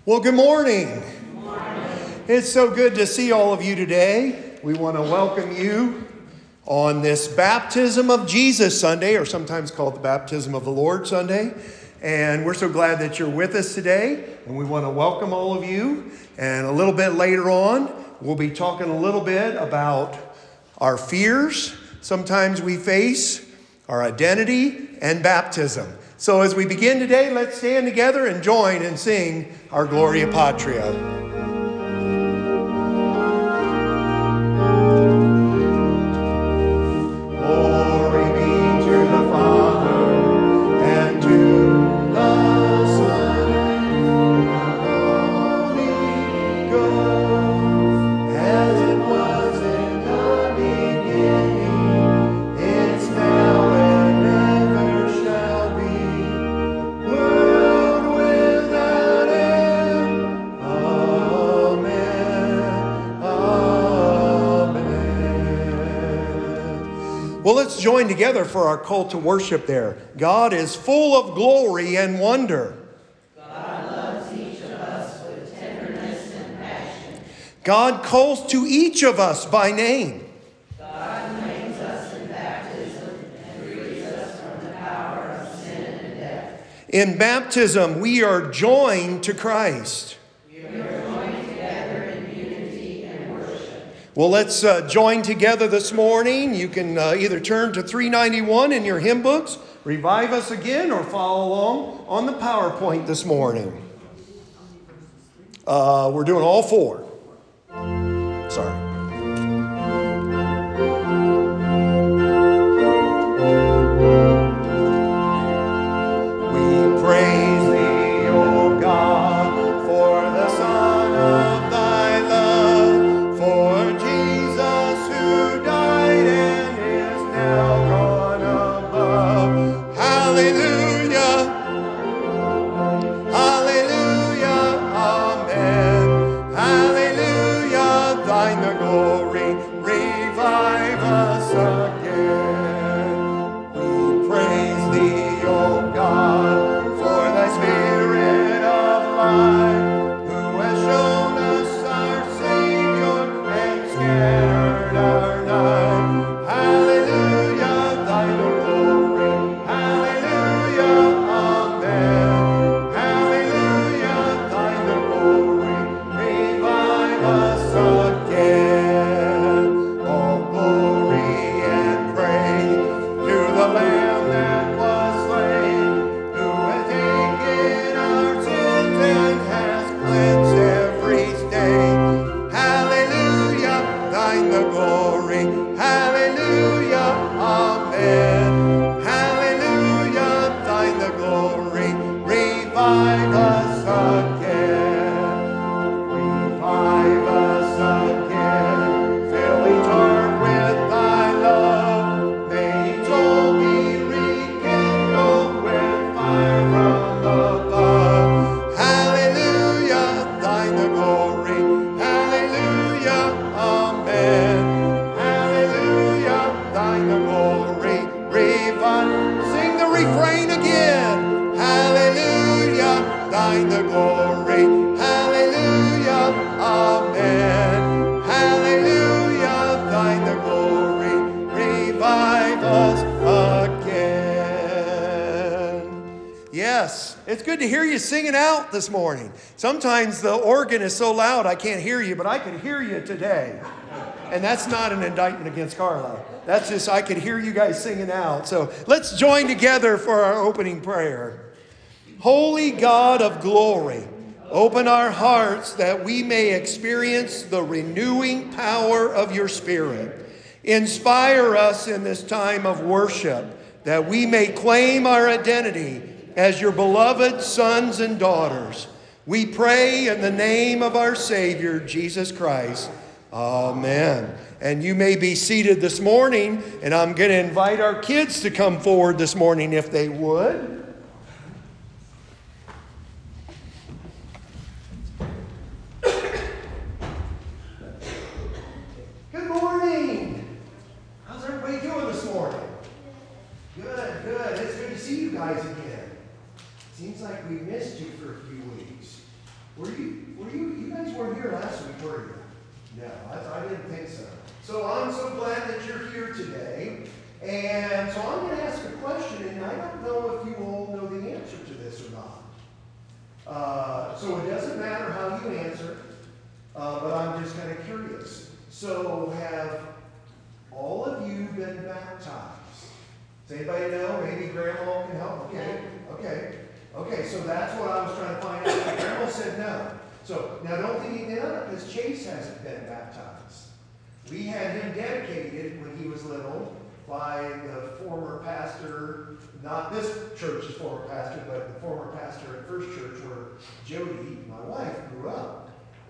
Well, good morning. Good morning. It's so good to see all of you today. We want to welcome you on this Baptism of Jesus Sunday, or sometimes called the Baptism of the Lord Sunday. And we're so glad that you're with us today. And we want to welcome all of you. And a little bit later on, we'll be talking a little bit about our fears sometimes we face, our identity, and baptism. So as we begin today, let's stand together and join and sing our Gloria Patria. Glory be to the Father, and to the Son, and to the Holy Ghost, as it was in the beginning, it's now and ever shall be, world without end. Amen. Amen. Well, let's join together for our call to worship there. God is full of glory and wonder. God loves each of us with tenderness and passion. God calls to each of us by name. God claims us in baptism and frees us from the power of sin and death. In baptism, we are joined to Christ. We are joined together in unity and worship. Well, let's join together this morning. You can either turn to 391 in your hymn books, revive us again, or follow along on the PowerPoint this morning. We're doing all four. Sorry. We praise thee, O God, for the Son of thy love, for Jesus who died and is now gone above. Hallelujah. Hallelujah. Amen. Hallelujah. Thine the glory. Revive us again. We praise thee, O God, for thy Spirit of life, who has shown us our Savior and scattered our night. Hallelujah, thine the glory. Hallelujah, amen. Hallelujah, thine the glory. Revive us again. All glory and praise to the Lamb that was slain, who has taken our sins and has cleansed every stain. Hallelujah, thine the glory. Hallelujah, amen. Hallelujah, thine the glory. Revive us again. Revive us again. Fill each heart with thy love. May each soul be rekindled with fire from above. Hallelujah, thine the glory. Hallelujah, amen. Hallelujah, thine the glory. Revive. Sing the refrain again. Hallelujah, thine the glory. Hallelujah, amen. Hallelujah, thine the glory. Revive us again. Yes, it's good to hear you singing out this morning. Sometimes the organ is so loud I can't hear you, but I can hear you today. And that's not an indictment against Carla. That's just I could hear you guys singing out. So let's join together for our opening prayer. Holy God of glory, open our hearts that we may experience the renewing power of your Spirit. Inspire us in this time of worship that we may claim our identity as your beloved sons and daughters. We pray in the name of our Savior, Jesus Christ. Amen. And you may be seated this morning, and I'm going to invite our kids to come forward this morning if they would. Good morning. How's everybody doing this morning? Good, good. It's good to see you guys again. Seems like we missed you for a few weeks. You guys weren't here last week, were you? No, I didn't think so. So I'm so glad that you're here today. And so I'm going to ask a question, and I don't know if you all know the answer to this or not. So it doesn't matter how you answer, but I'm just kind of curious. So have all of you been baptized? Does anybody know? Maybe Grandma can help. Okay, so that's what I was trying to find out. Grandma said no. So now don't think he did, because Chase hasn't been baptized. We had him dedicated when he was little by the former pastor, not this church's former pastor, but the former pastor at First Church where Jody, my wife, grew up.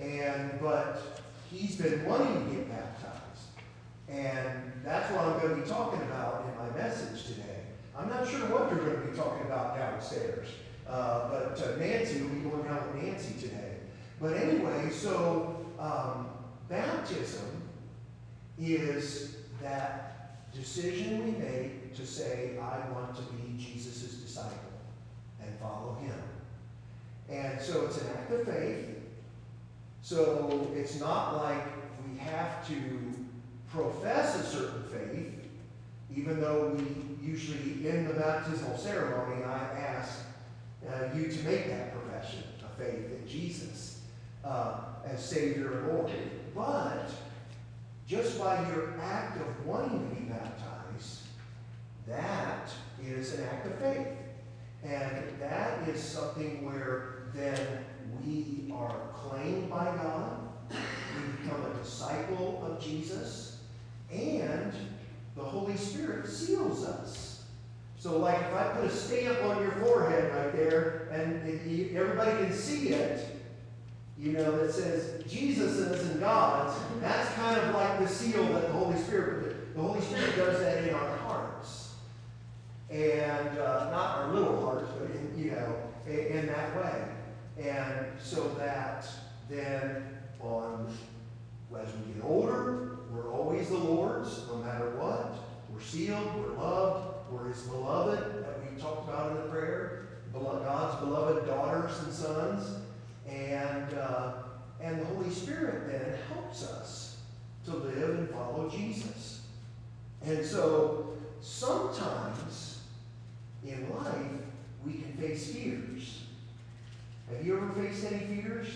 But he's been wanting to get baptized. And that's what I'm going to be talking about in my message today. I'm not sure what you're going to be talking about downstairs. But Nancy will be going out with Nancy today. But anyway, so baptism is that decision we make to say, I want to be Jesus' disciple and follow him. And so it's an act of faith. So it's not like we have to profess a certain faith, even though we usually, in the baptismal ceremony, I ask you to make that profession of faith in Jesus as Savior and Lord. But just by your act of wanting to be baptized, that is an act of faith. And that is something where then we are claimed by God, we become a disciple of Jesus, and the Holy Spirit seals us. So like if I put a stamp on your forehead right there, and everybody can see it, that says Jesus is in God's, that's kind of like the seal that the Holy Spirit put. The Holy Spirit does that in our hearts. And not our little hearts, but in that way. And so that then as we get older, we're always the Lord's, no matter what. We're sealed, we're loved, we're his beloved, that we talked about in the prayer. God's beloved daughters and sons. And the Holy Spirit then helps us to live and follow Jesus. And so sometimes in life we can face fears. Have you ever faced any fears?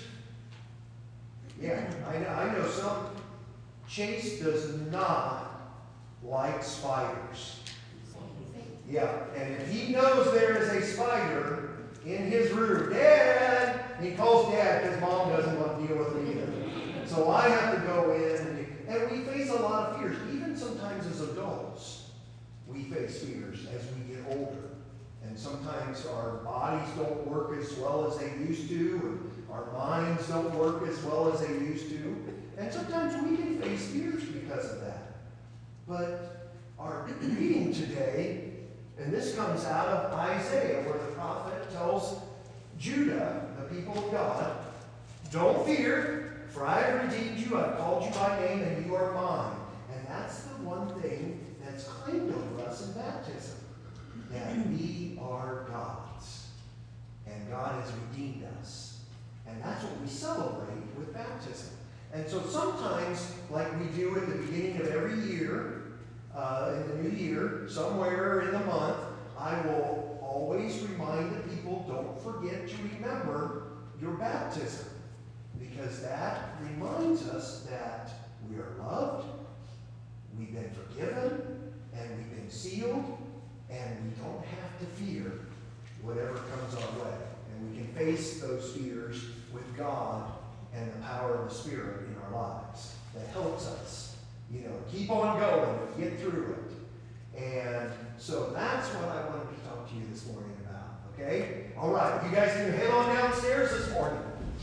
Yeah, I know some. Chase does not like spiders. Yeah, and if he knows there is a spider in his room, Dad, he calls Dad because Mom doesn't want to deal with it either. So I have to go in, and we face a lot of fears. Even sometimes as adults, we face fears as we get older. And sometimes our bodies don't work as well as they used to, and our minds don't work as well as they used to. And sometimes we can face fears because of that. But our reading today, and this comes out of Isaiah, where the prophet tells Judah, the people of God, don't fear, for I have redeemed you, I've called you by name, and you are mine. And that's the one thing that's claimed over us in baptism, that we are God's, and God has redeemed us. And that's what we celebrate with baptism. And so sometimes, like we do at the beginning of every year, in the new year, somewhere in the month, I will always remind the people, don't forget to remember your baptism. Because that reminds us that we are loved, we've been forgiven, and we've been sealed, and we don't have to fear whatever comes our way. And we can face those fears with God and the power of the Spirit in our lives that helps us, keep on going and get through it. And so that's what I wanted to talk to you this morning about, okay? All right, you guys can head on downstairs this morning.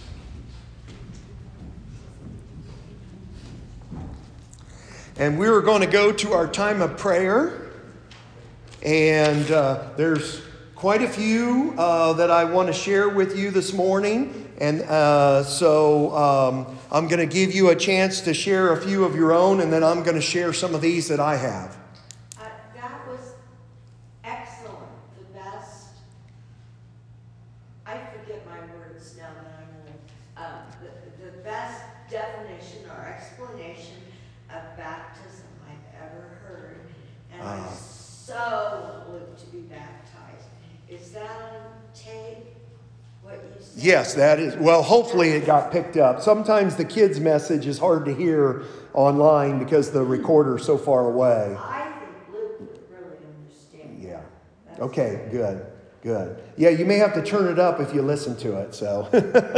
And we're going to go to our time of prayer. And there's quite a few that I want to share with you this morning. And so I'm going to give you a chance to share a few of your own, and then I'm going to share some of these that I have. That was excellent. The best. I forget my words now that I'm old. the best definition or explanation of baptism I've ever heard. And I so want to be baptized. Is that on tape? What you said? Yes, that is. Well, hopefully it got picked up. Sometimes the kids' message is hard to hear online because the recorder's so far away. I think Luke would really understand. Yeah. That's Okay, good. Yeah, you may have to turn it up if you listen to it, so.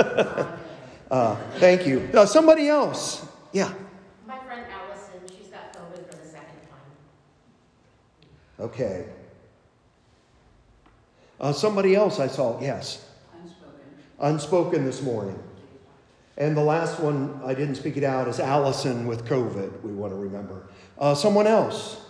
Thank you. Somebody else. Yeah. My friend Allison, she's got COVID for the second time. Okay. Somebody else I saw. Yes. Unspoken this morning. And the last one, I didn't speak it out, is Allison with COVID, we want to remember. Someone else?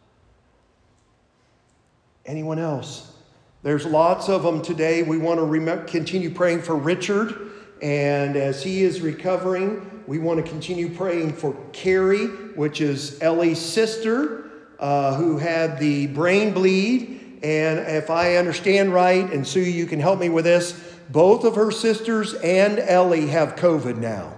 Anyone else? There's lots of them today. We want to continue praying for Richard. And as he is recovering, we want to continue praying for Carrie, which is Ellie's sister, who had the brain bleed. And if I understand right, and Sue, you can help me with this, both of her sisters and Ellie have COVID now.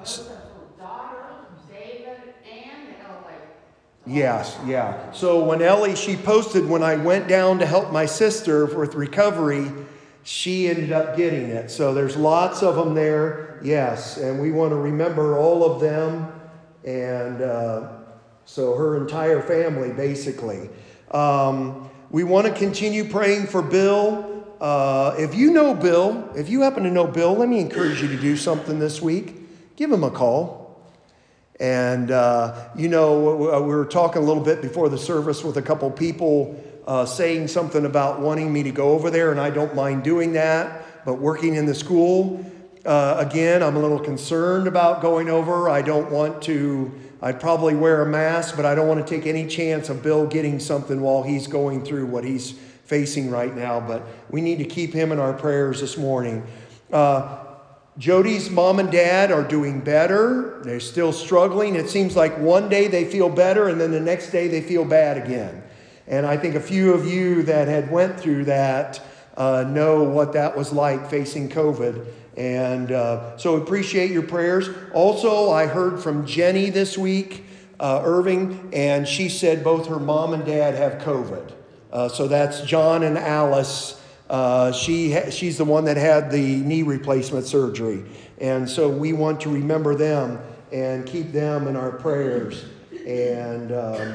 Yes, yeah. So when Ellie, she posted, when I went down to help my sister with recovery, she ended up getting it. So there's lots of them there. Yes, and we want to remember all of them. And so her entire family, basically. We want to continue praying for Bill. If you know Bill, if you happen to know Bill, let me encourage you to do something this week. Give him a call. And, we were talking a little bit before the service with a couple people saying something about wanting me to go over there, and I don't mind doing that. But working in the school, again, I'm a little concerned about going over. I'd probably wear a mask, but I don't want to take any chance of Bill getting something while he's going through what he's facing right now. But we need to keep him in our prayers this morning. Jody's mom and dad are doing better. They're still struggling. It seems like one day they feel better and then the next day they feel bad again. And I think a few of you that had went through that know what that was like facing COVID. And so appreciate your prayers. Also, I heard from Jenny this week, Irving, and she said both her mom and dad have COVID. So that's John and Alice. She's the one that had the knee replacement surgery. And so we want to remember them and keep them in our prayers. And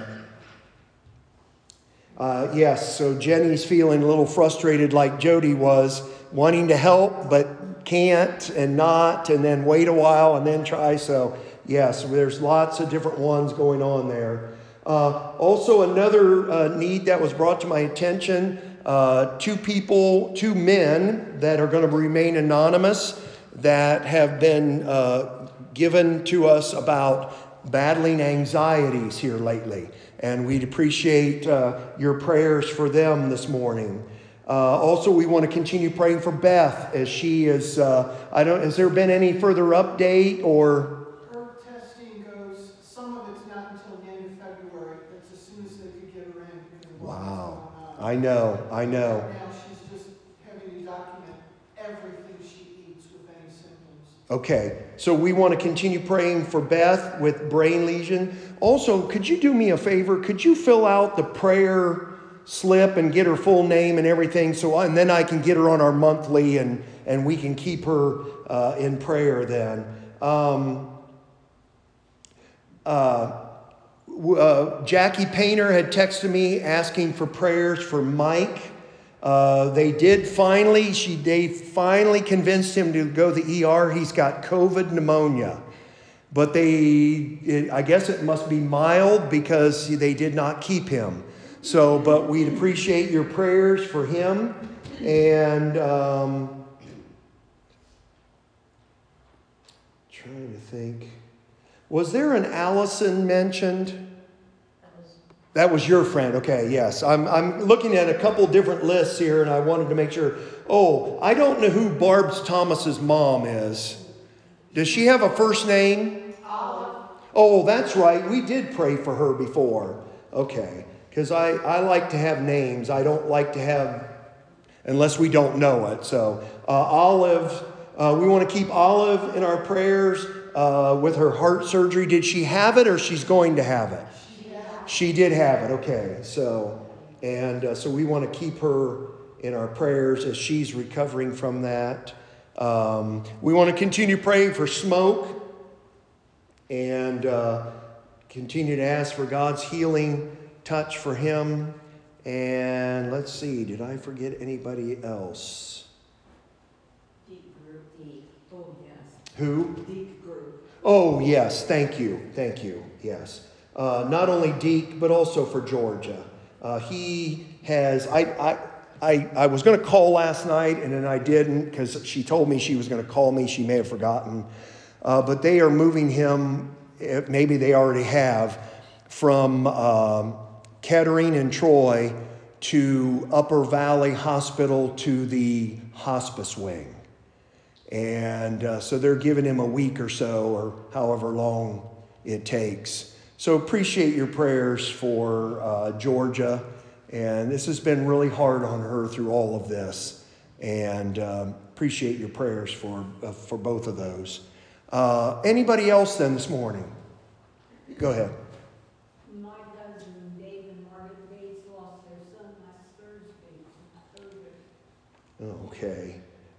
yes, so Jenny's feeling a little frustrated like Jody was, wanting to help but can't and not, and then wait a while and then try. So yes, there's lots of different ones going on there. Also another need that was brought to my attention, two men that are going to remain anonymous that have been given to us about battling anxieties here lately. And we'd appreciate your prayers for them this morning. Also, we want to continue praying for Beth as she is, has there been any further update or? Her testing goes, some of it's not until the end of February. That's as soon as they could get her in because of what's going on. I know. Right now she's just having to document everything she eats with any symptoms. Okay, so we want to continue praying for Beth with brain lesion. Also, could you do me a favor? Could you fill out the prayer slip and get her full name and everything, and then I can get her on our monthly and we can keep her in prayer then. Jackie Painter had texted me asking for prayers for Mike. They finally convinced him to go to the ER. He's got COVID pneumonia. But I guess it must be mild because they did not keep him. So, but we'd appreciate your prayers for him. And trying to think. Was there an Allison mentioned? That was your friend. Okay, yes. I'm looking at a couple different lists here, and I wanted to make sure. Oh, I don't know who Barb's Thomas's mom is. Does she have a first name? Olive. Oh, that's right. We did pray for her before. Okay. Because I like to have names. I don't like to have, unless we don't know it. So Olive, We want to keep Olive in our prayers with her heart surgery. Did she have it or she's going to have it? She did have it. Okay. So we want to keep her in our prayers as she's recovering from that. We want to continue praying for Smoke and continue to ask for God's healing touch for him. And let's see, did I forget anybody else? Deep group, deep. Oh, yes. Who? Deep group. Oh, yes, thank you, yes. Not only Deke, but also for Georgia. He has, I was going to call last night, and then I didn't because she told me she was going to call me. She may have forgotten. But they are moving him, maybe they already have, from Kettering and Troy to Upper Valley Hospital to the hospice wing. And so they're giving him a week or so, or however long it takes. So appreciate your prayers for Georgia. And this has been really hard on her through all of this. And appreciate your prayers for both of those. Anybody else then this morning? Go ahead. My cousin Dave and Margaret Bates lost their son last Thursday. Okay.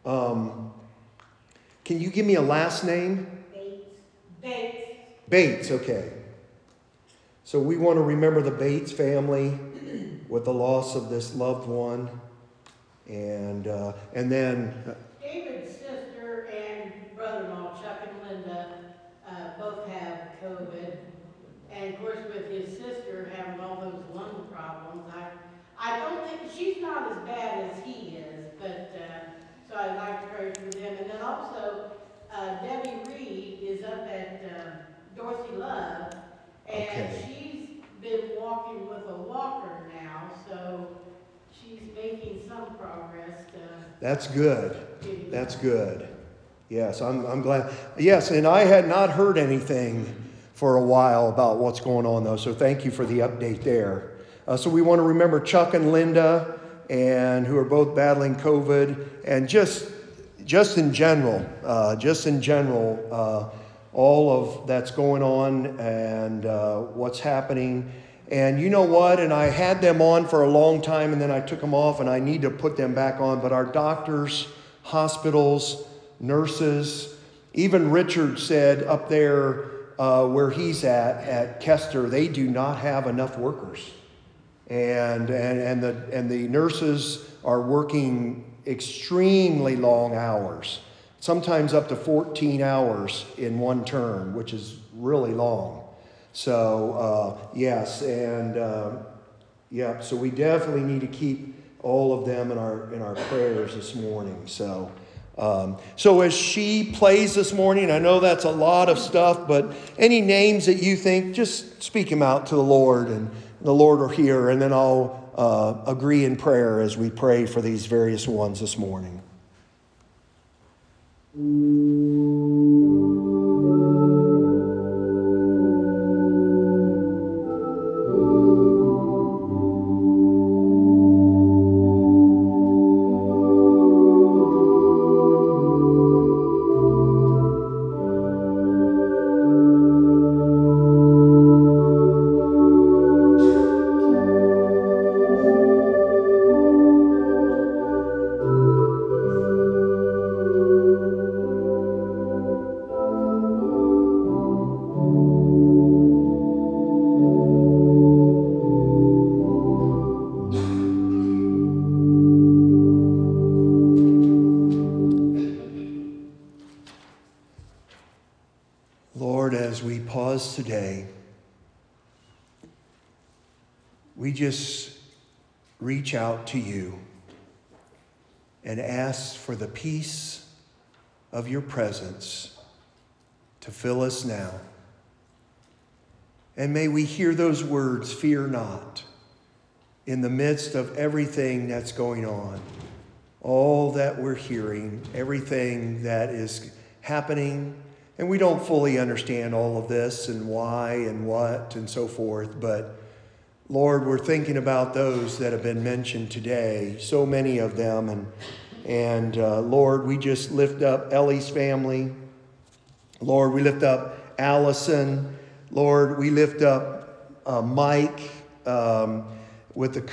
Can you give me a last name? Bates. Bates, okay. So we want to remember the Bates family with the loss of this loved one. And then... David's sister and brother-in-law, Chuck and Linda, both have COVID. And of course, with his sister having all those lung problems, I don't think, she's not as bad as he is, but, so I'd like to pray for them. And then also, Debbie Reed is up at Dorothy Love, and she's been walking with a walker now, so she's making some progress. That's good. That's good. Yes, I'm glad. Yes, and I had not heard anything for a while about what's going on, though, so thank you for the update there. So we want to remember Chuck and Linda, and who are both battling COVID, and just in general, all of that's going on and what's happening. And you know what? And I had them on for a long time, and then I took them off, and I need to put them back on. But our doctors, hospitals, nurses, even Richard said up there where he's at Kester, they do not have enough workers. And the nurses are working extremely long hours, sometimes up to 14 hours in one term, which is really long. So, yes, and so we definitely need to keep all of them in our prayers this morning. So as she plays this morning, I know that's a lot of stuff, but any names that you think, just speak them out to the Lord, and the Lord will hear, and then I'll agree in prayer as we pray for these various ones this morning. Lord, as we pause today, we just reach out to you and ask for the peace of your presence to fill us now. And may we hear those words, fear not, in the midst of everything that's going on, all that we're hearing, everything that is happening. And we don't fully understand all of this and why and what and so forth, but Lord, we're thinking about those that have been mentioned today, so many of them, and And Lord, we just lift up Ellie's family. Lord, we lift up Allison. Lord, we lift up Mike with the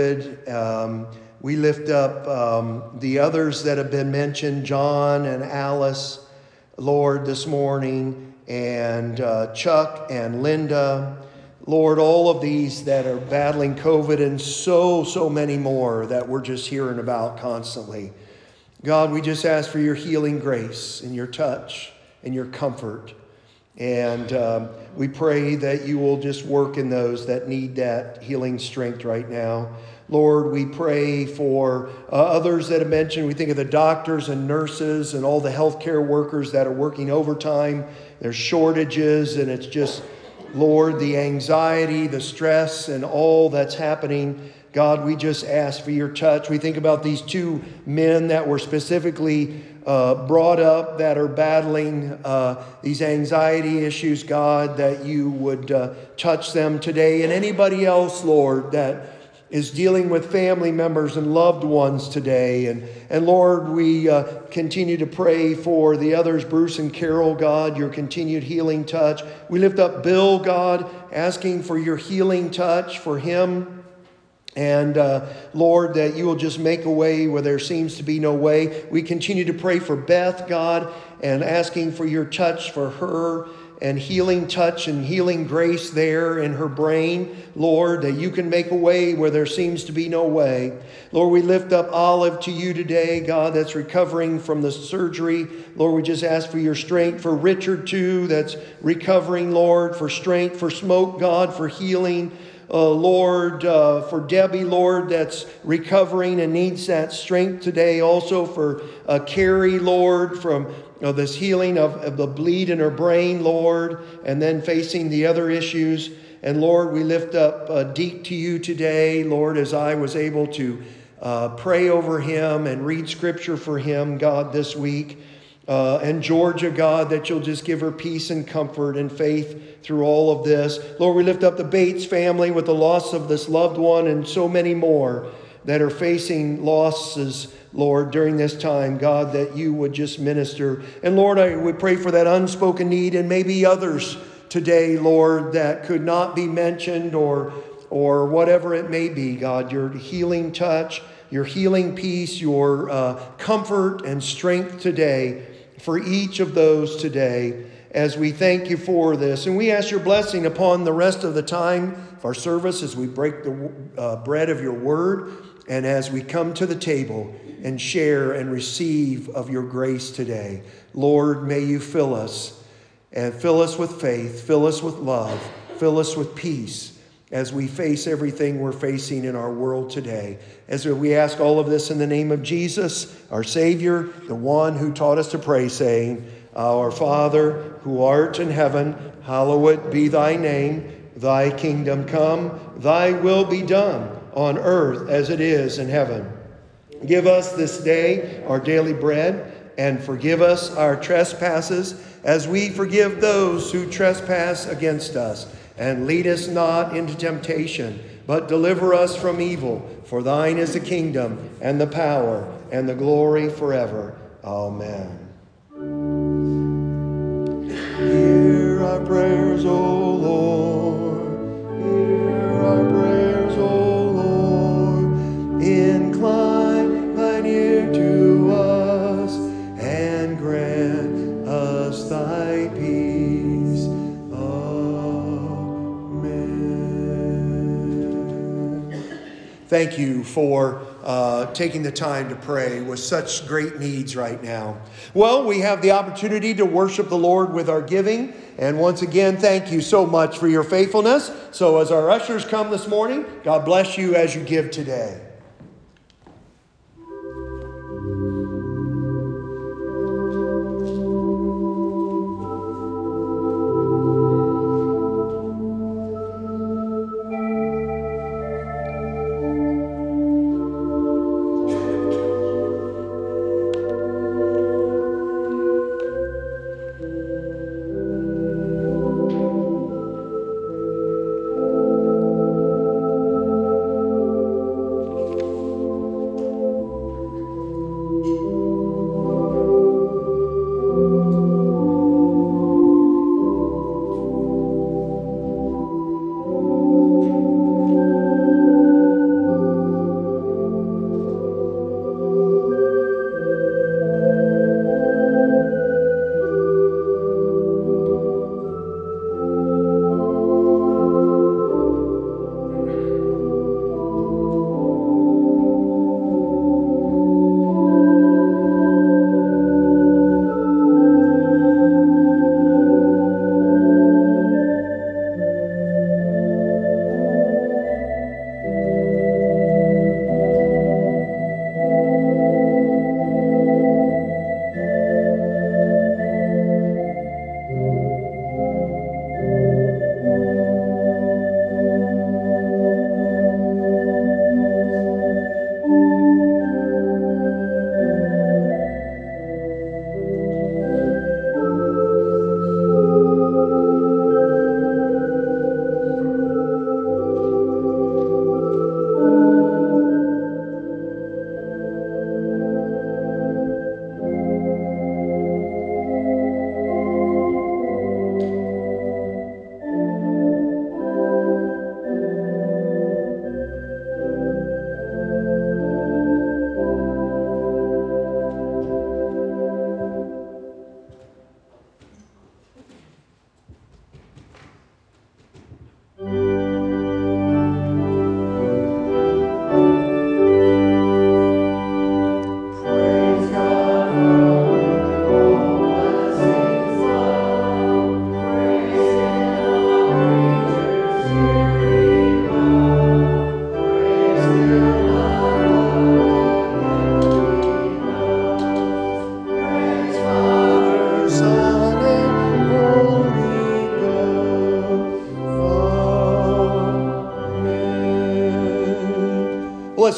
COVID. We lift up the others that have been mentioned, John and Alice, Lord, this morning, and Chuck and Linda. Lord, all of these that are battling COVID and so many more that we're just hearing about constantly. God, we just ask for your healing grace and your touch and your comfort. And we pray that you will just work in those that need that healing strength right now. Lord, we pray for others that have mentioned. We think of the doctors and nurses and all the healthcare workers that are working overtime. There's shortages, and it's just, Lord, the anxiety, the stress, and all that's happening. God, we just ask for your touch. We think about these two men that were specifically brought up that are battling these anxiety issues, God, that you would touch them today. And anybody else, Lord, that is dealing with family members and loved ones today. And Lord, we continue to pray for the others, Bruce and Carol, God, your continued healing touch. We lift up Bill, God, asking for your healing touch for him. And Lord, that you will just make a way where there seems to be no way. We continue to pray for Beth, God, and asking for your touch for her and healing touch and healing grace there in her brain. Lord, that you can make a way where there seems to be no way. Lord, we lift up Olive to you today, God, that's recovering from the surgery. Lord, we just ask for your strength for Richard too, that's recovering, Lord, for strength, for Smoke, God, for healing. Lord, for Debbie, Lord, that's recovering and needs that strength today. Also for Carrie, Lord, from this healing of the bleed in her brain, Lord, and then facing the other issues. And Lord, we lift up Deke to you today, Lord, as I was able to pray over him and read scripture for him, God, this week. And Georgia, God, that you'll just give her peace and comfort and faith through all of this. Lord, we lift up the Bates family with the loss of this loved one and so many more that are facing losses, Lord, during this time. God, that you would just minister. And Lord, we pray for that unspoken need and maybe others today, Lord, that could not be mentioned or whatever it may be, God, your healing touch, your healing peace, your comfort and strength today for each of those today, as we thank you for this. And we ask your blessing upon the rest of the time of our service as we break the bread of your word and as we come to the table and share and receive of your grace today. Lord, may you fill us and fill us with faith, fill us with love, fill us with peace as we face everything we're facing in our world today. As we ask all of this in the name of Jesus, our Savior, the one who taught us to pray, saying, Our Father, who art in heaven, hallowed be thy name. Thy kingdom come, thy will be done on earth as it is in heaven. Give us this day our daily bread, and forgive us our trespasses as we forgive those who trespass against us. And lead us not into temptation, but deliver us from evil. For thine is the kingdom, and the power, and the glory forever. Amen. Hear our prayers, O Lord. Hear our prayers, O Lord. Incline thine ear to us, and grant us thy peace. Thank you for taking the time to pray with such great needs right now. Well, we have the opportunity to worship the Lord with our giving. And once again, thank you so much for your faithfulness. So as our ushers come this morning, God bless you as you give today.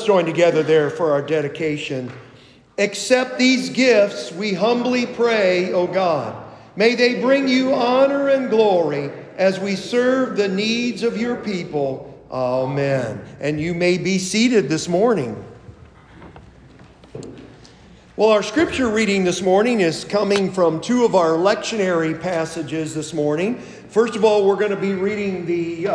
let's join together there for our dedication. Accept these gifts, we humbly pray, O God. May they bring you honor and glory as we serve the needs of your people. Amen. And you may be seated this morning. Well, our scripture reading this morning is coming from two of our lectionary passages this morning. First of all, we're going to be reading the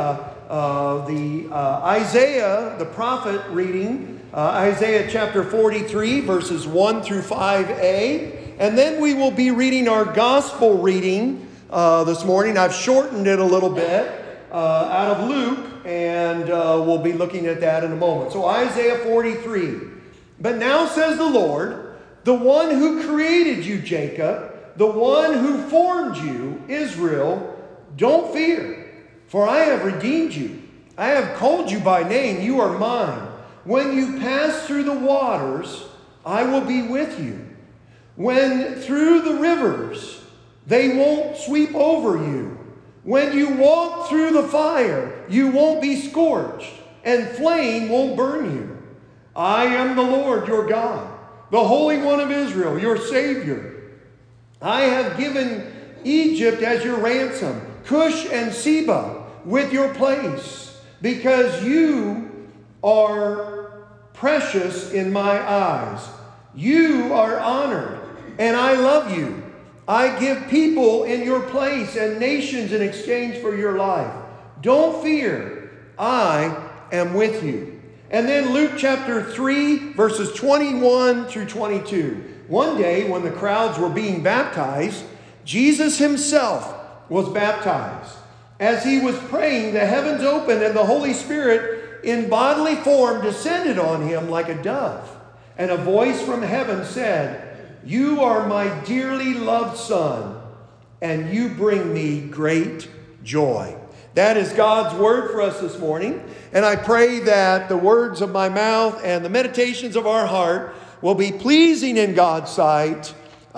Isaiah, the prophet reading, Isaiah chapter 43, verses 1 through 5a. And then we will be reading our gospel reading this morning. I've shortened it a little bit out of Luke, and we'll be looking at that in a moment. So Isaiah 43. But now says the Lord, the one who created you, Jacob, the one who formed you, Israel, don't fear, for I have redeemed you. I have called you by name. You are mine. When you pass through the waters, I will be with you. When through the rivers, they won't sweep over you. When you walk through the fire, you won't be scorched, and flame won't burn you. I am the Lord your God, the Holy One of Israel, your Savior. I have given Egypt as your ransom, Cush and Seba with your place, because you are precious in my eyes. You are honored, and I love you. I give people in your place and nations in exchange for your life. Don't fear, I am with you. And then Luke chapter 3, verses 21 through 22. One day when the crowds were being baptized, Jesus himself was baptized. As he was praying, the heavens opened and the Holy Spirit in bodily form descended on him like a dove. And a voice from heaven said, "You are my dearly loved Son, and you bring me great joy." That is God's word for us this morning. And I pray that the words of my mouth and the meditations of our heart will be pleasing in God's sight.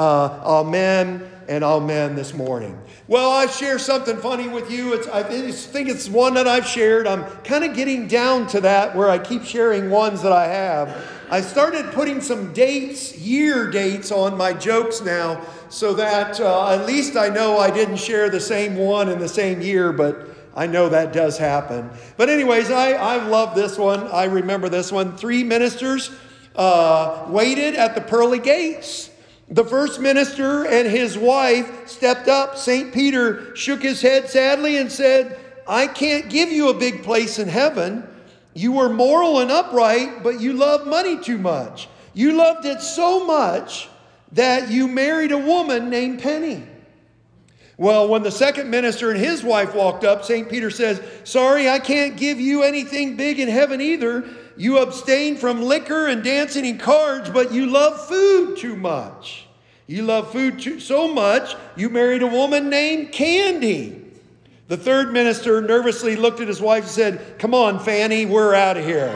Amen and amen this morning. Well, I share something funny with you. I think it's one that I've shared. I'm kind of getting down to that where I keep sharing ones that I have. I started putting some dates, year dates on my jokes now so that at least I know I didn't share the same one in the same year, but I know that does happen. But anyways, I love this one. I remember this one. 3 ministers waited at the pearly gates. The first minister and his wife stepped up. St. Peter shook his head sadly and said, "I can't give you a big place in heaven. You were moral and upright, but you loved money too much. You loved it so much that you married a woman named Penny." Well, when the second minister and his wife walked up, St. Peter says, "Sorry, I can't give you anything big in heaven either. You abstain from liquor and dancing and cards, but you love food too much. You love food so much, you married a woman named Candy." The third minister nervously looked at his wife and said, "Come on, Fanny, we're out of here."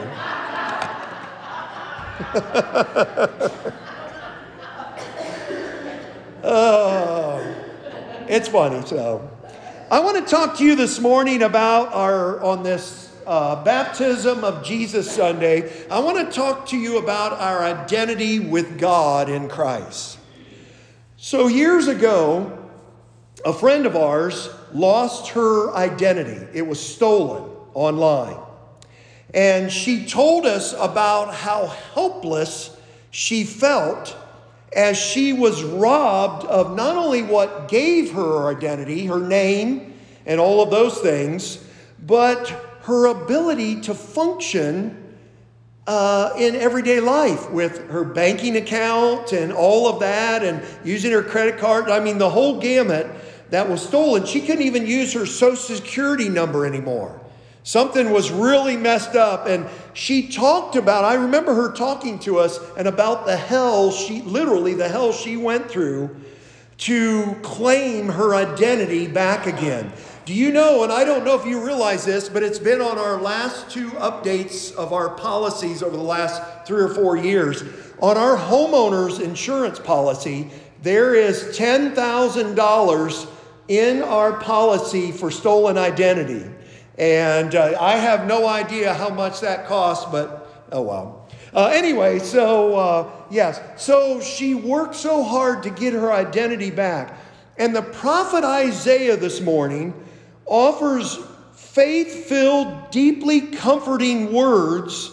Oh, it's funny. So I want to talk to you this morning about on this Baptism of Jesus Sunday. I want to talk to you about our identity with God in Christ. So years ago, a friend of ours lost her identity. It was stolen online. And she told us about how helpless she felt as she was robbed of not only what gave her her identity, her name, and all of those things, but her ability to function in everyday life with her banking account and all of that, and using her credit card. I mean, the whole gamut that was stolen. She couldn't even use her Social Security number anymore. Something was really messed up. And she talked about, I remember her talking to us and about the hell the hell she went through to claim her identity back again. Do you know, and I don't know if you realize this, but it's been on our last 2 updates of our policies over the last 3 or 4 years. On our homeowners insurance policy, there is $10,000 in our policy for stolen identity. And I have no idea how much that costs, but oh well. Anyway, yes. So she worked so hard to get her identity back. And the prophet Isaiah this morning offers faith-filled, deeply comforting words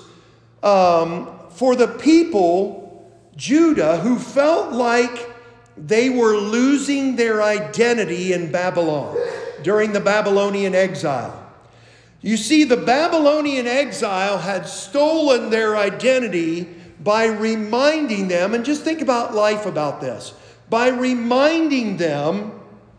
for the people, Judah, who felt like they were losing their identity in Babylon during the Babylonian exile. You see, the Babylonian exile had stolen their identity by reminding them, and just think about life about this, by reminding them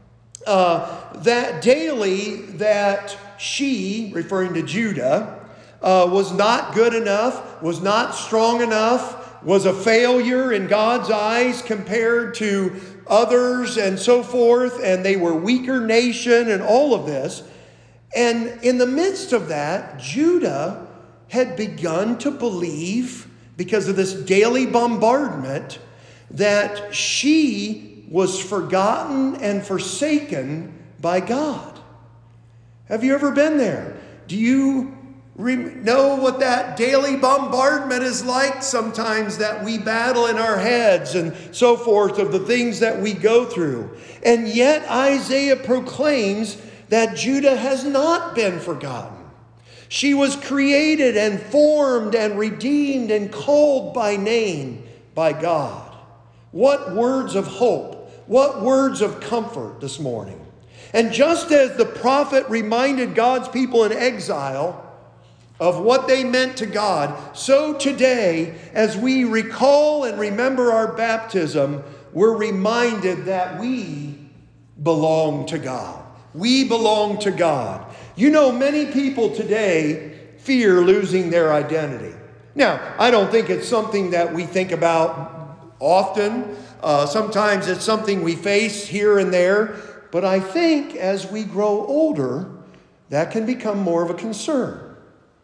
that daily that she, referring to Judah, was not good enough, was not strong enough, was a failure in God's eyes compared to others and so forth, and they were a weaker nation and all of this. And in the midst of that, Judah had begun to believe, because of this daily bombardment, that she was forgotten and forsaken by God. Have you ever been there? Do you know what that daily bombardment is like sometimes that we battle in our heads and so forth of the things that we go through? And yet Isaiah proclaims that Judah has not been forgotten. She was created and formed and redeemed and called by name by God. What words of hope, what words of comfort this morning. And just as the prophet reminded God's people in exile of what they meant to God, so today, as we recall and remember our baptism, we're reminded that we belong to God. We belong to God. You know, many people today fear losing their identity. Now, I don't think it's something that we think about often. Sometimes it's something we face here and there. But I think as we grow older, that can become more of a concern.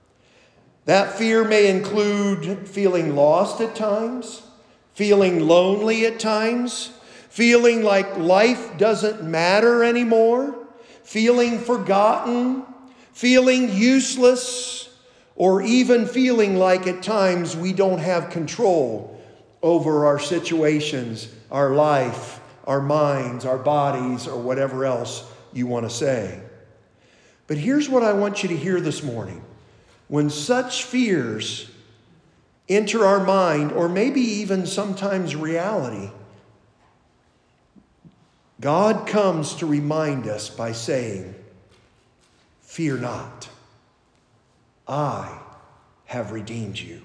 That fear may include feeling lost at times, feeling lonely at times, feeling like life doesn't matter anymore, feeling forgotten, feeling useless, or even feeling like at times we don't have control over our situations, our life, our minds, our bodies, or whatever else you want to say. But here's what I want you to hear this morning. When such fears enter our mind, or maybe even sometimes reality, God comes to remind us by saying, "Fear not, I have redeemed you."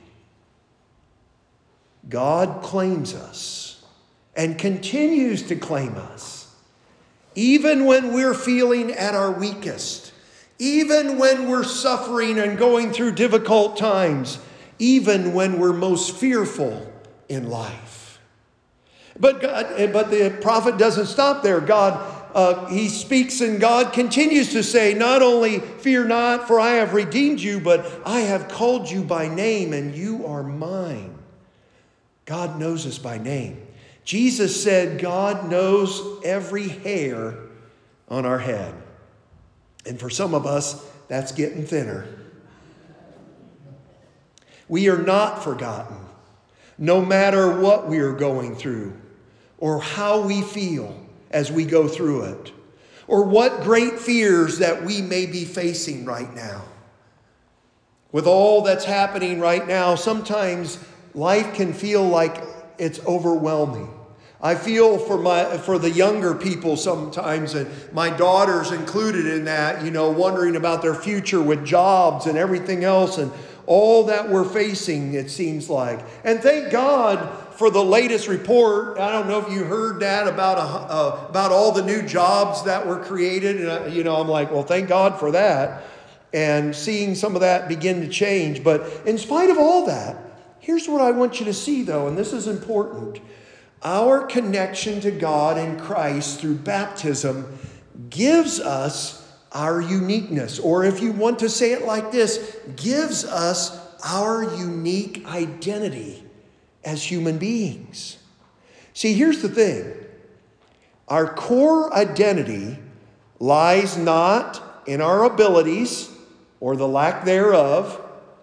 God claims us and continues to claim us, even when we're feeling at our weakest, even when we're suffering and going through difficult times, even when we're most fearful in life. But the prophet doesn't stop there. He speaks, and God continues to say, not only fear not, for I have redeemed you, but I have called you by name, and you are mine. God knows us by name. Jesus said God knows every hair on our head. And for some of us, that's getting thinner. We are not forgotten, no matter what we are going through, or how we feel as we go through it, or what great fears that we may be facing right now. With all that's happening right now, sometimes life can feel like it's overwhelming. I feel for the younger people sometimes, and my daughter's included in that, wondering about their future with jobs and everything else, and all that we're facing, it seems like. And thank God for the latest report. I don't know if you heard that about all the new jobs that were created. And, I'm like, well, thank God for that. And seeing some of that begin to change. But in spite of all that, here's what I want you to see, though, and this is important. Our connection to God in Christ through baptism gives us our uniqueness. Or if you want to say it like this, gives us our unique identity as human beings. See, here's the thing. Our core identity lies not in our abilities or the lack thereof,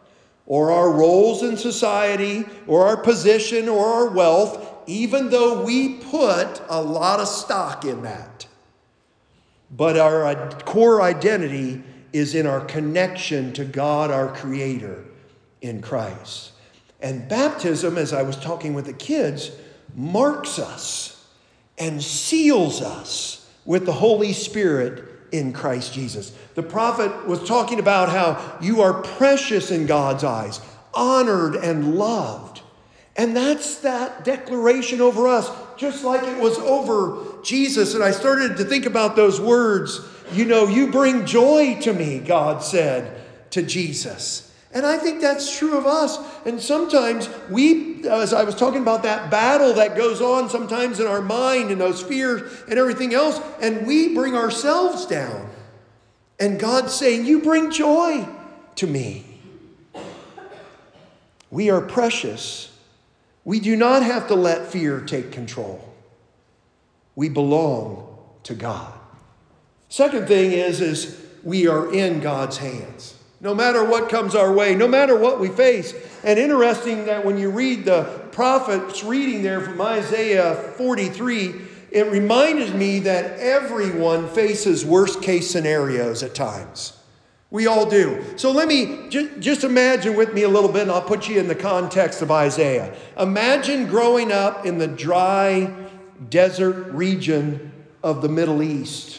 or our roles in society or our position or our wealth, even though we put a lot of stock in that. But our core identity is in our connection to God, our Creator, in Christ. And baptism, as I was talking with the kids, marks us and seals us with the Holy Spirit in Christ Jesus. The prophet was talking about how you are precious in God's eyes, honored and loved. And that's that declaration over us, just like it was over Jesus. And I started to think about those words. You know, you bring joy to me, God said to Jesus. And I think that's true of us. And sometimes we, as I was talking about that battle that goes on sometimes in our mind and those fears and everything else, and we bring ourselves down. And God's saying, you bring joy to me. We are precious. We do not have to let fear take control. We belong to God. Second thing is we are in God's hands. No matter what comes our way, no matter what we face. And interesting that when you read the prophet's reading there from Isaiah 43, it reminded me that everyone faces worst case scenarios at times. We all do. So let me just imagine with me a little bit, and I'll put you in the context of Isaiah. Imagine growing up in the dry desert region of the Middle East.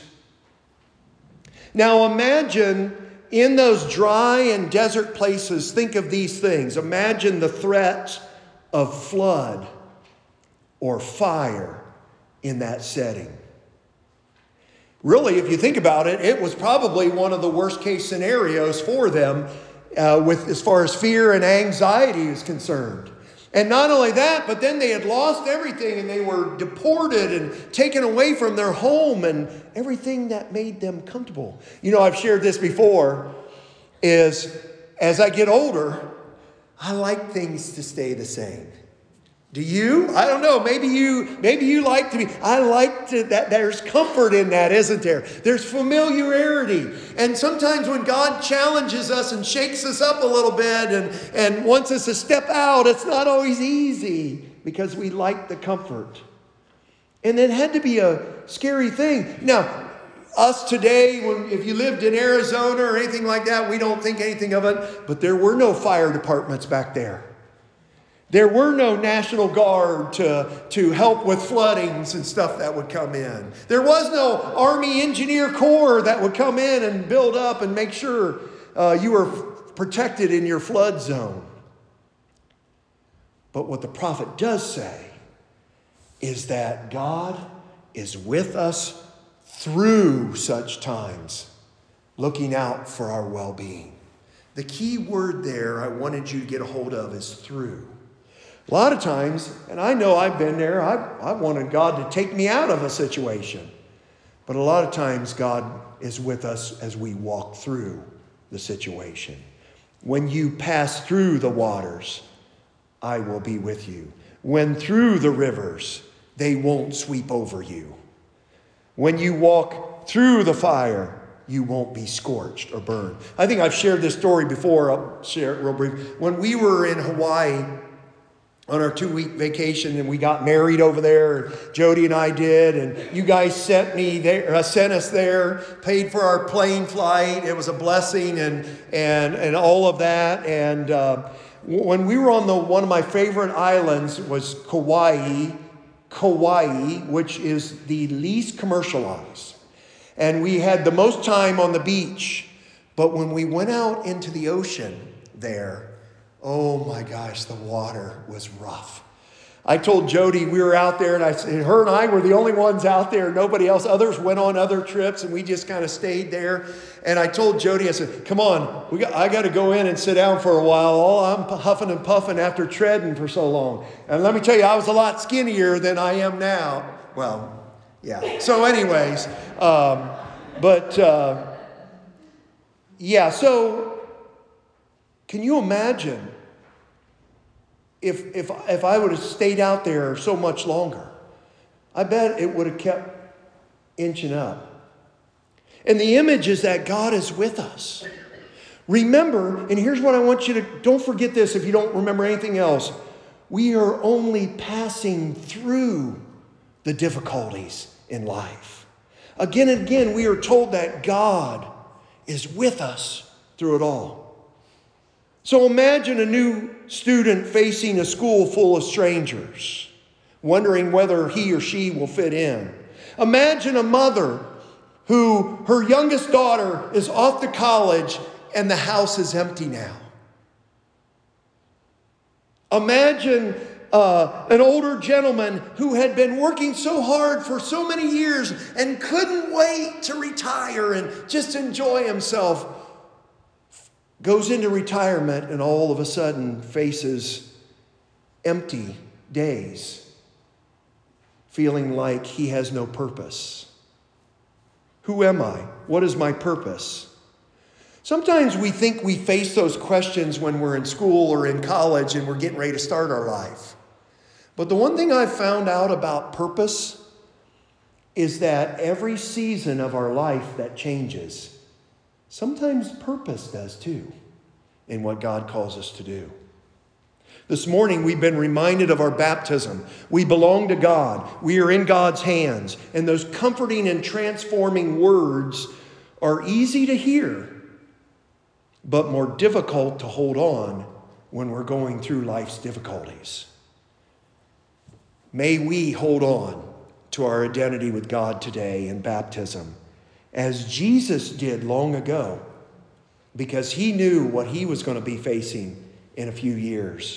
Now imagine in those dry and desert places, think of these things. Imagine the threat of flood or fire in that setting. Really, if you think about it, it was probably one of the worst case scenarios for them with as far as fear and anxiety is concerned. And not only that, but then they had lost everything and they were deported and taken away from their home and everything that made them comfortable. You know, I've shared this before, is as I get older, I like things to stay the same. Do you? I don't know. Maybe you like to be. I like to, that there's comfort in that, isn't there? There's familiarity. And sometimes when God challenges us and shakes us up a little bit and wants us to step out, it's not always easy because we like the comfort. And it had to be a scary thing. Now, us today, if you lived in Arizona or anything like that, we don't think anything of it. But there were no fire departments back there. There were no National Guard to help with floodings and stuff that would come in. There was no Army Engineer Corps that would come in and build up and make sure you were protected in your flood zone. But what the prophet does say is that God is with us through such times, looking out for our well-being. The key word there I wanted you to get a hold of is through. A lot of times, and I know I've been there, I wanted God to take me out of a situation. But a lot of times God is with us as we walk through the situation. When you pass through the waters, I will be with you. When through the rivers, they won't sweep over you. When you walk through the fire, you won't be scorched or burned. I think I've shared this story before. I'll share it real brief. When we were in Hawaii on our 2-week vacation and we got married over there, Jody and I did, and you guys sent us there, paid for our plane flight. It was a blessing and all of that. And when we were on one of my favorite islands was Kauai, which is the least commercialized. And we had the most time on the beach. But when we went out into the ocean there, oh my gosh, the water was rough. I told Jody we were out there, and her and I were the only ones out there. Nobody else. Others went on other trips, and we just kind of stayed there. And I told Jody, I said, come on, I got to go in and sit down for a while. I'm huffing and puffing after treading for so long. And let me tell you, I was a lot skinnier than I am now. Well, yeah. So anyways, so can you imagine if I would have stayed out there so much longer? I bet it would have kept inching up. And the image is that God is with us. Remember, and here's what I want you to, don't forget this if you don't remember anything else. We are only passing through the difficulties in life. Again and again, we are told that God is with us through it all. So imagine a new student facing a school full of strangers, wondering whether he or she will fit in. Imagine a mother who her youngest daughter is off to college and the house is empty now. Imagine an older gentleman who had been working so hard for so many years and couldn't wait to retire and just enjoy himself, goes into retirement and all of a sudden faces empty days, feeling like he has no purpose. Who am I? What is my purpose? Sometimes we think we face those questions when we're in school or in college and we're getting ready to start our life. But the one thing I've found out about purpose is that every season of our life that changes, sometimes purpose does too, in what God calls us to do. This morning, we've been reminded of our baptism. We belong to God. We are in God's hands. And those comforting and transforming words are easy to hear, but more difficult to hold on when we're going through life's difficulties. May we hold on to our identity with God today in baptism, as Jesus did long ago, because he knew what he was going to be facing in a few years,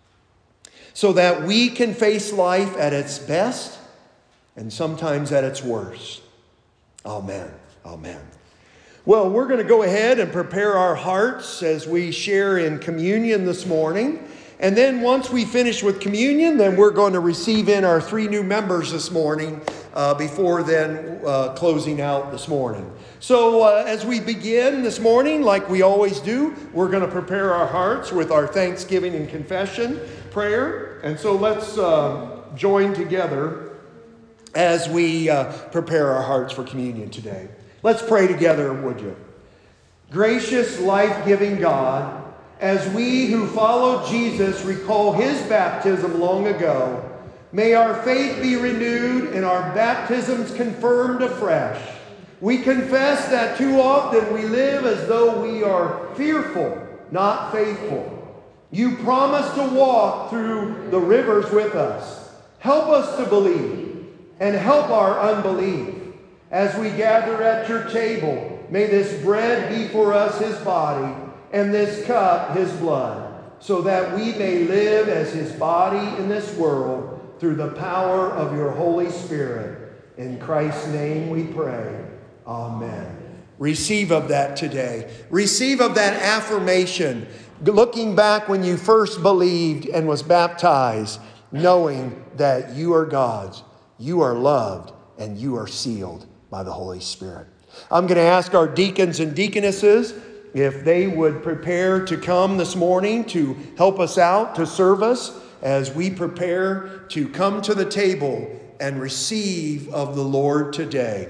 so that we can face life at its best and sometimes at its worst. Amen. Amen. Well, we're going to go ahead and prepare our hearts as we share in communion this morning. And then once we finish with communion, then we're going to receive in our 3 new members this morning before then closing out this morning. So as we begin this morning, like we always do, we're going to prepare our hearts with our thanksgiving and confession prayer. And so let's join together as we prepare our hearts for communion today. Let's pray together, would you? Gracious, life-giving God, as we who follow Jesus recall his baptism long ago, may our faith be renewed and our baptisms confirmed afresh. We confess that too often we live as though we are fearful, not faithful. You promise to walk through the rivers with us. Help us to believe and help our unbelief. As we gather at your table, may this bread be for us his body and this cup his blood, so that we may live as his body in this world through the power of your Holy Spirit. In Christ's name we pray. Amen. Receive of that today. Receive of that affirmation, looking back when you first believed and was baptized, knowing that you are God's, you are loved, and you are sealed by the Holy Spirit. I'm going to ask our deacons and deaconesses if they would prepare to come this morning to help us out, to serve us as we prepare to come to the table and receive of the Lord today.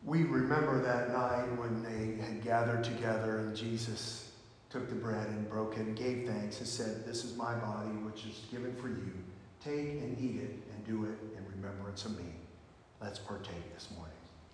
we remember that night when they had gathered together and Jesus took the bread and broke it and gave thanks and said, "This is my body, which is given for you. Take and eat it and do it in remembrance of me." Let's partake this morning.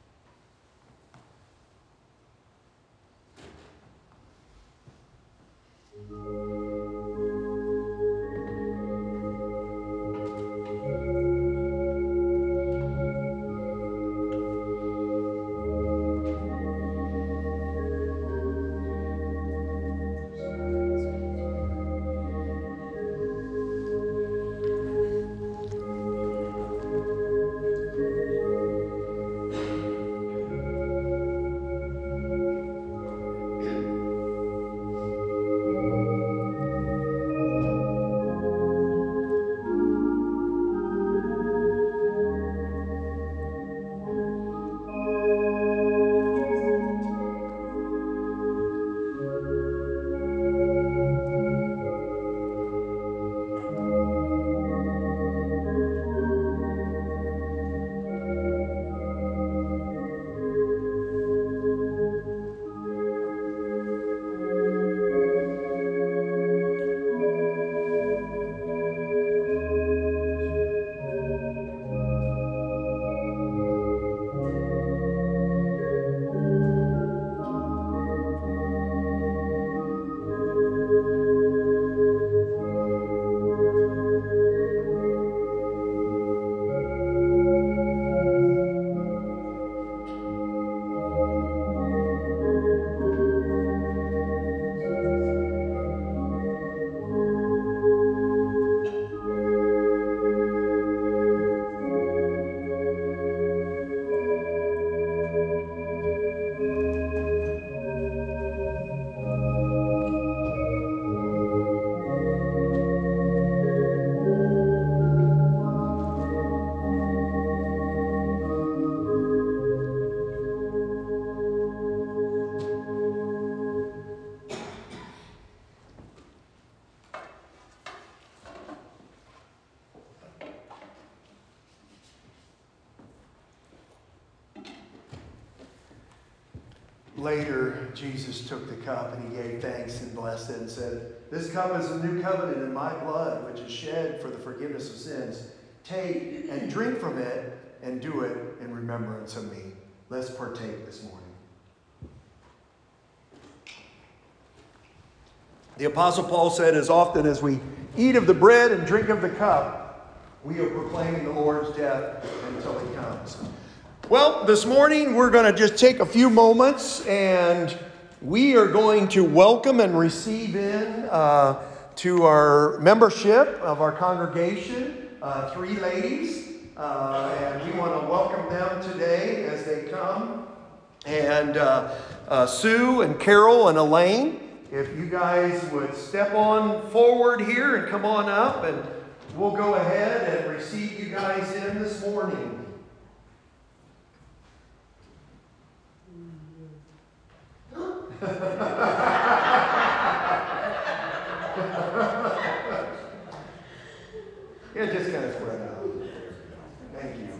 Later, Jesus took the cup and he gave thanks and blessed it and said, "This cup is a new covenant in my blood, which is shed for the forgiveness of sins. Take and drink from it and do it in remembrance of me." Let's partake this morning. The Apostle Paul said, "As often as we eat of the bread and drink of the cup, we are proclaiming the Lord's death until he comes." Well, this morning we're going to just take a few moments and we are going to welcome and receive in to our membership of our congregation, 3 ladies. And we want to welcome them today as they come. And Sue and Carol and Elaine, if you guys would step on forward here and come on up, and we'll go ahead and receive you guys in this morning. Yeah, just kind of spread out. Thank you.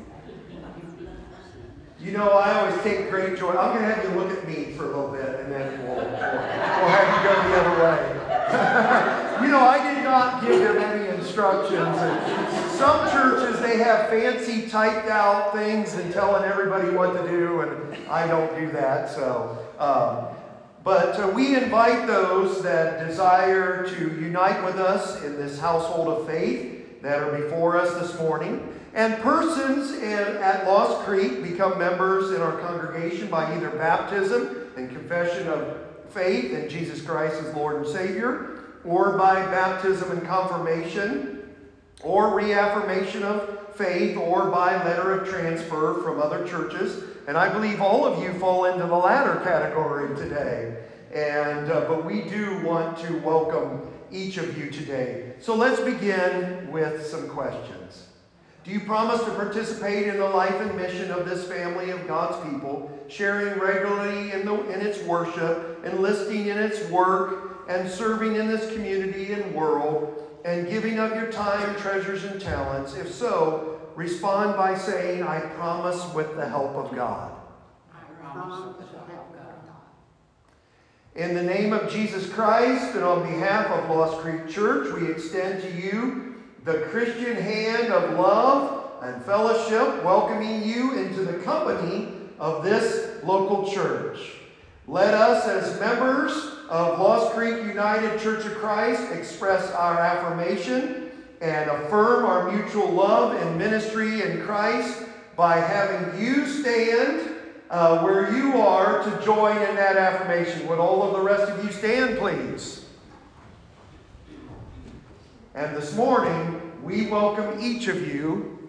You know, I always take great joy. I'm going to have you look at me for a little bit, and then we'll have you go the other way. You know, I did not give them any instructions. And some churches, they have fancy typed out things and telling everybody what to do, and I don't do that. So, But we invite those that desire to unite with us in this household of faith that are before us this morning. And persons at Lost Creek become members in our congregation by either baptism and confession of faith in Jesus Christ as Lord and Savior, or by baptism and confirmation, or reaffirmation of faith, or by letter of transfer from other churches. And I believe all of you fall into the latter category today. But we do want to welcome each of you today. So let's begin with some questions. Do you promise to participate in the life and mission of this family of God's people, sharing regularly in its worship, enlisting in its work, and serving in this community and world, and giving of your time, treasures, and talents? If so, respond by saying, "I promise," with the help of God. I promise shall have God. In the name of Jesus Christ and on behalf of Lost Creek Church, we extend to you the Christian hand of love and fellowship, welcoming you into the company of this local church. Let us, as members of Lost Creek United Church of Christ, express our affirmation and affirm our mutual love and ministry in Christ by having you stand where you are to join in that affirmation. Would all of the rest of you stand, please? And this morning, we welcome each of you.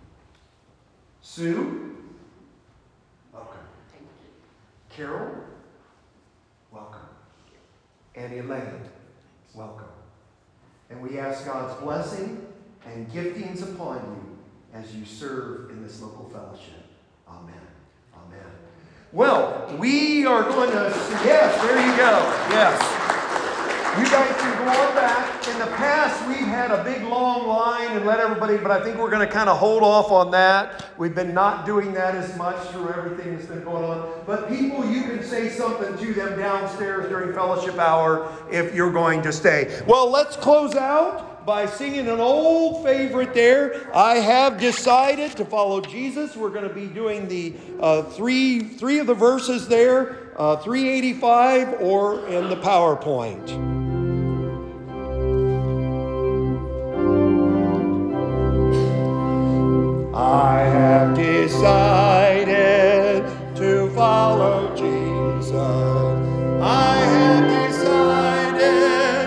Sue, welcome. Carol, welcome. And Elaine, welcome. And we ask God's blessing and giftings upon you as you serve in this local fellowship. Amen. Amen. Well, we are going to, yes, there you go. Yes. You guys can go on back. In the past, we've had a big long line and let everybody, but I think we're going to kind of hold off on that. We've been not doing that as much through everything that's been going on. But people, you can say something to them downstairs during fellowship hour if you're going to stay. Well, let's close out by singing an old favorite there. I have decided to follow Jesus. We're going to be doing the three of the verses there, 385 or in the PowerPoint. I have decided to follow Jesus. I have decided.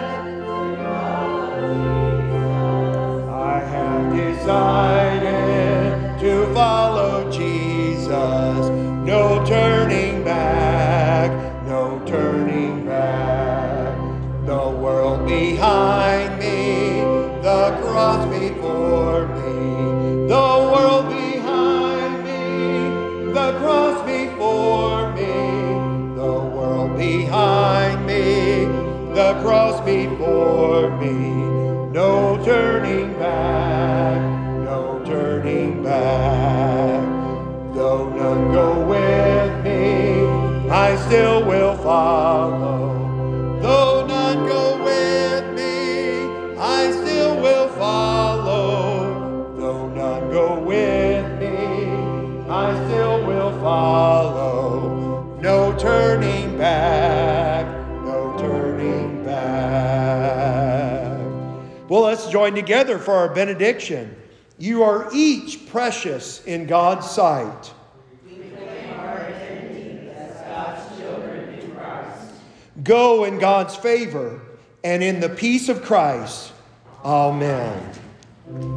I have decided to follow Jesus. No turning back, no turning back. The world behind me, the cross before me. The world behind me, the cross before me. The world behind me, the cross before me. No turning back, no turning back. Though none go with me, I still will follow. Though none go with me, I still will follow. Though none go with me, I still will follow. No turning back, no turning back. Well, let's join together for our benediction. You are each precious in God's sight. We claim our identity as God's children in Christ. Go in God's favor and in the peace of Christ. Amen.